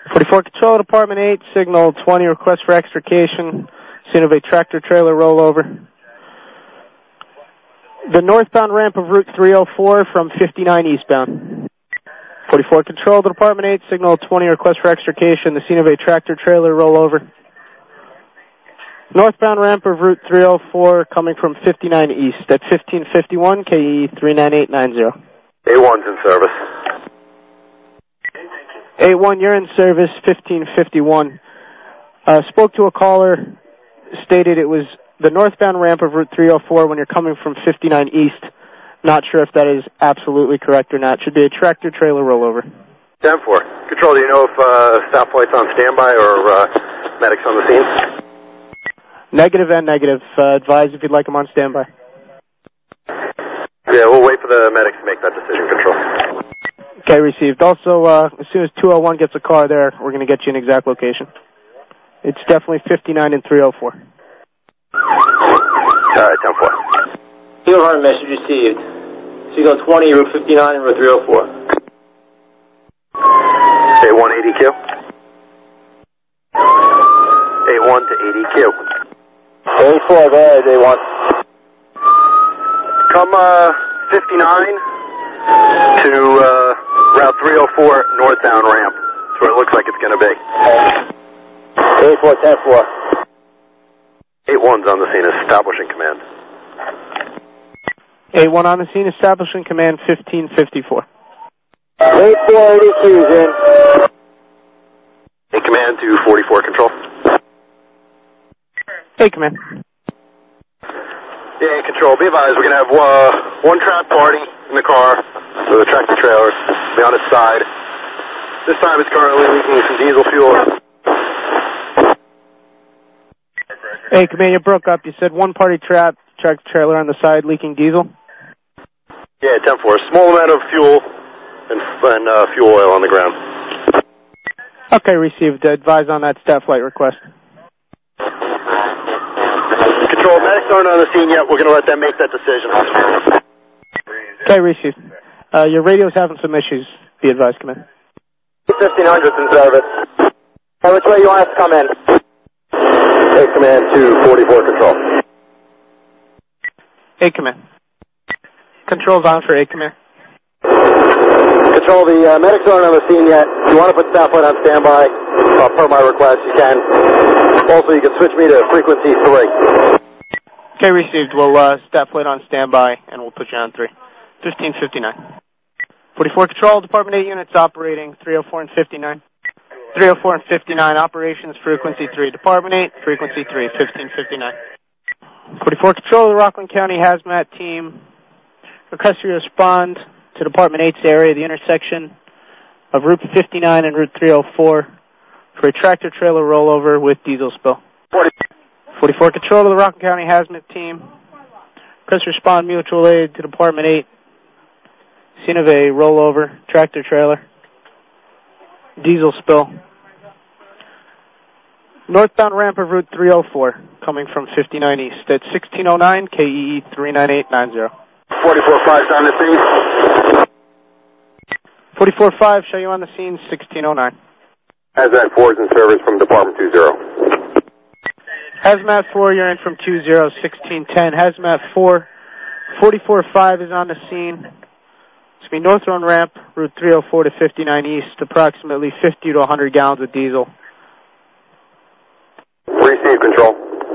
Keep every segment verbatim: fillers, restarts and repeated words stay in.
forty-four Control, Department eight, signal twenty, request for extrication, scene of a tractor-trailer rollover. The northbound ramp of Route three oh four from fifty-nine eastbound. forty-four Control, Department eight, signal twenty, request for extrication, the scene of a tractor-trailer rollover. Northbound ramp of Route three oh four coming from fifty-nine east at fifteen fifty-one, K E three nine eight nine zero. A one's in service. A one, you're in service, fifteen fifty-one. Uh, spoke to a caller, stated it was the northbound ramp of Route three oh four when you're coming from fifty-nine east. Not sure if that is absolutely correct or not. Should be a tractor-trailer rollover. ten four. Control, do you know if uh, staff flight's on standby or uh, medics on the scene? Negative and negative. Uh, advise if you'd like them on standby. Yeah, we'll wait for the medics to make that decision, Control. Okay, received. Also, uh, as soon as two oh one gets a car there, we're going to get you an exact location. It's definitely fifty-nine and three oh four. All right, ten four. Field Horn message received. Signal twenty, Route fifty-nine, and Route three oh four. A one eighty Q. A one to eighty Q. A four, go ahead, A one. Come uh, fifty-nine to uh, Route three oh four northbound ramp. That's where it looks like it's going to be. A four, ten four. eight one's on the scene, establishing command. A one on the scene, establishing command, fifteen fifty-four. A four, eighty Q's in. A command to forty-four Control. Hey, command. Yeah, Control, be advised, we're going to have uh, one trap party in the car with a tractor trailer, be on its side. This time it's currently leaking some diesel fuel. Hey, command, you broke up. You said one party trap, tractor trailer on the side, leaking diesel? Yeah, ten four. Small amount of fuel and, and uh, fuel oil on the ground. Okay, received. Advise on that staff flight request. Control, medics aren't on the scene yet. We're going to let them make that decision. Okay, received. Uh, your radio's having some issues. Be advised, command. fifteen hundred's in service. Hey, which way you want us to come in? A command to forty-four Control. A command. Control's on for A command. Control, the uh, medics aren't on the scene yet. If you want to put staff flight on standby, uh, per my request, you can. Also, you can switch me to frequency three. Okay, received. We'll uh, staff flight on standby, and we'll put you on three. fifteen fifty-nine. forty-four Control, Department eight units operating, three oh four and fifty-nine. three oh four and fifty-nine, operations, frequency three. Department eight, frequency three, fifteen fifty-nine. forty-four Control, the Rockland County Hazmat Team. Request you respond to Department eight's area, the intersection of Route fifty-nine and Route three oh four, for a tractor-trailer rollover with diesel spill. forty-four Control to the Rockland County Hazmat Team. Request respond mutual aid to Department eight. Scene of a rollover, tractor-trailer, diesel spill. Northbound ramp of Route three oh four, coming from fifty-nine east at sixteen oh nine, K E E three nine eight nine zero. forty-four five on the scene. forty-four five, show you on the scene, sixteen oh nine. Hazmat four is in service from Department two zero. Hazmat four, you're in from two zero, sixteen ten. Hazmat four, forty-four five is on the scene. It's going to be northbound ramp, Route three oh four to fifty-nine east, approximately fifty to one hundred gallons of diesel. Receive Control.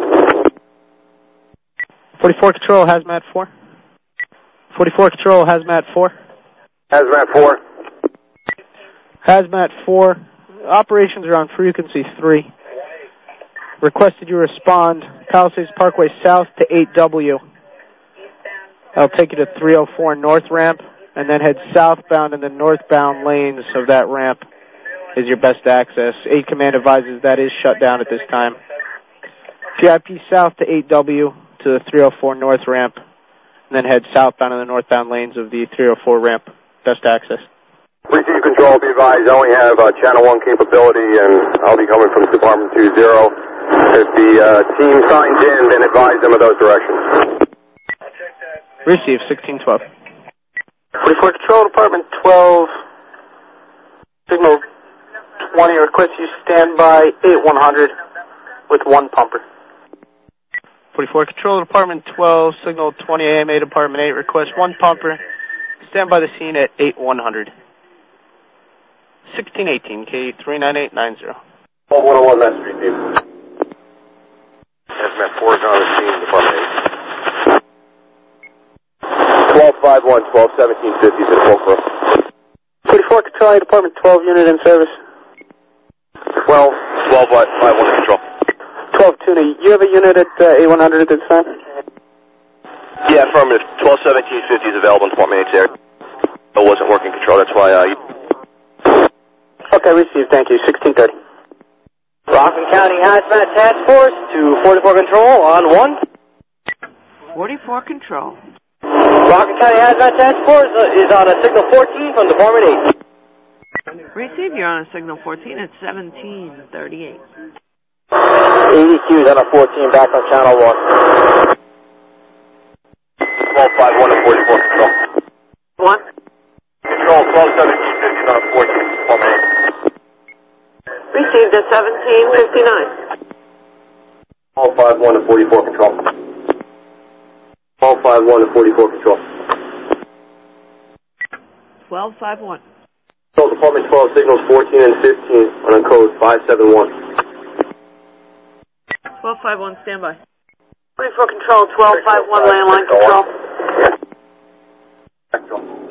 forty-four Control, Hazmat four. forty-four Control, Hazmat four. Hazmat four. Hazmat four. Operations are on frequency three. Requested you respond Palisades Parkway south to eight W. I'll take you to three oh four north ramp and then head southbound in the northbound lanes of that ramp is your best access. eight Command advises that is shut down at this time. P I P south to eight W to the three oh four north ramp and then head southbound in the northbound lanes of the three oh four ramp. Best access. Receive Control, be advised, I only have uh, channel one capability and I'll be coming from Department two zero. If the uh, team signs in, then advise them of those directions. Receive, sixteen twelve. forty-four Control, Department twelve, signal twenty, request you stand by eight one hundred with one pumper. forty-four Control, Department twelve, signal twenty A M A, Department eight, request one pumper. Stand by the scene at eight one hundred. sixteen eighteen, K three nine eight nine zero. twelve one oh one, Master Street, Estimate four is on the scene, Department eight. twelve five one, twelve seventeen fifty, is at Fulcrum. forty-four Control, Department twelve, unit in service. twelve, twelve five one, Control. twelve Tuna, you have a unit at uh, eight one hundred at this time? Yeah, affirmative. twelve seventeen fifty is available in Department eight's area. It wasn't working, Control, that's why, uh... You... Okay, received, thank you. sixteen thirty. Rockland County Hazmat Task Force to forty-four Control on one. forty-four Control. Rockland County Hazmat Task Force is on a signal fourteen from Department eight. Receive, you're on a signal fourteen at seventeen thirty-eight. A D Q is on a fourteen back on channel one. twelve five one and forty-four Control. One. Control, twelve seventeen fifty is on a fourteen, Department eight. Received at seventeen fifty-nine. twelve five one and forty-four Control. twelve five one and forty-four Control. twelve five one. Control, Department twelve, signals fourteen and fifteen on a code five seven one. twelve five one, standby. forty-four Control, twelve five one, landline control. Yeah. Control.